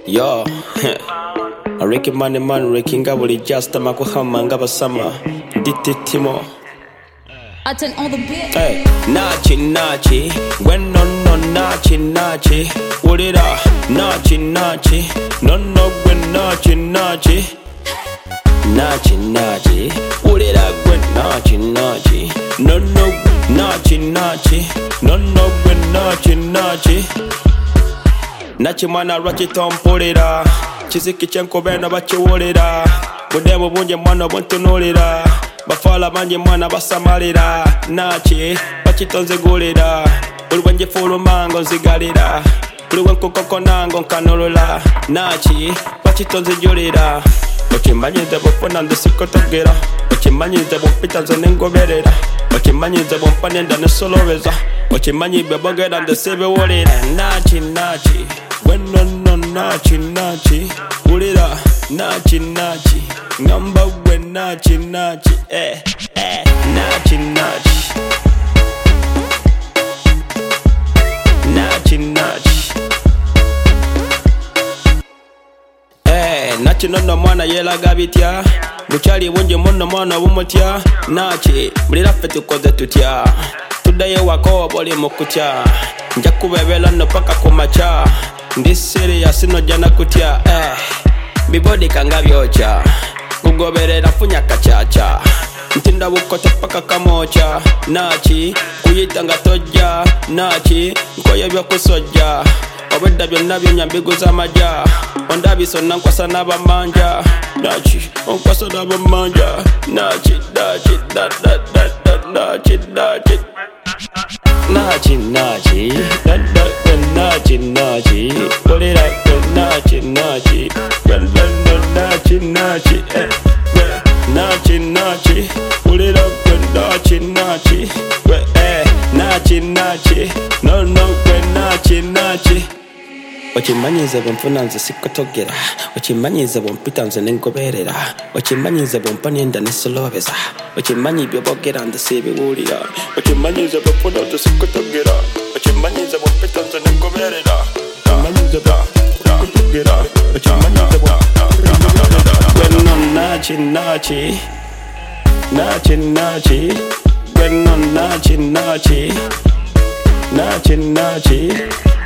Yo, Ricky Money Man, Ricky Ngabuli, just a Makuhama, Ngabasama, Dititimo. I turn on the beat. Hey, Nachi, Nachi, when no, Nachi, Nachi, what it up? Nachi, Nachi, no, when Nachi, Nachi, Nachi, Nachi, what it up? When Nachi, Nachi, no, Nachi, Nachi, no, when Nachi, Nachi. Nachi mwana rwachi tompulira Chiziki chenkobena bachiwulira Budemu bunje mwana buntunulira Bafala banji mwana basamalira Nachi bachitonzigulira Uliwe njifulu mango nzigalira Uliwe nkukoko nango nkanulula Nachi bachitonzijulira Ochimanyize bufuna ndisikotogera Ochimanyize bupita nze nengoberera Ochimanyize bumpa nenda nesoloweza Ochimanyize bogera ndisibiwulira Nachi, Nachi when no, Nachi, Nachi, ulira, Nachi, Nachi, ngamba when Nachi, Nachi, Nachi, Nachi, Nachi, Nachi, Nachi nono mwana yelaga bitya, buchali bunje mono mwana bumutya, Nachi, mulira ffe tukoze tutya, tuddayo wako boli mukutya, nja kubebera no paka kumacha. Ndi serious nojja nakutya bibodi kanga byocha kugoberera funya kachacha ntinda bukote paka kamocha Nachi kuyita nga tojja Nachi nkoye byokusojja obedda byonna byonyambiguza amaja ondabiso nankwasa n'abamanja Nachi onkwasa n'abamanja Nachi Nachi Nachi Nachi Nachi Nachi Nachi Nachi put it up Nachi Nachi Nachi Nachi Nachi Nachi put it up Nachi Nachi Nachi Nachi no Nachi Nachi Ochimanyize bumfuna nze sikotogera Ochimanyize bumpita nze nengoberera Ochimanyize bumpa nenda nesoloweza Ochimanyi byobogera ndisibiwulira Ochimanyize bumfuna nze sikotogera Ochimanyize bumpita nze nengoberera Ochimanyize sikotogera Ochimanyize when no Nachi Nachi Nachi Nachi when no Nachi Nachi Nachi Nachi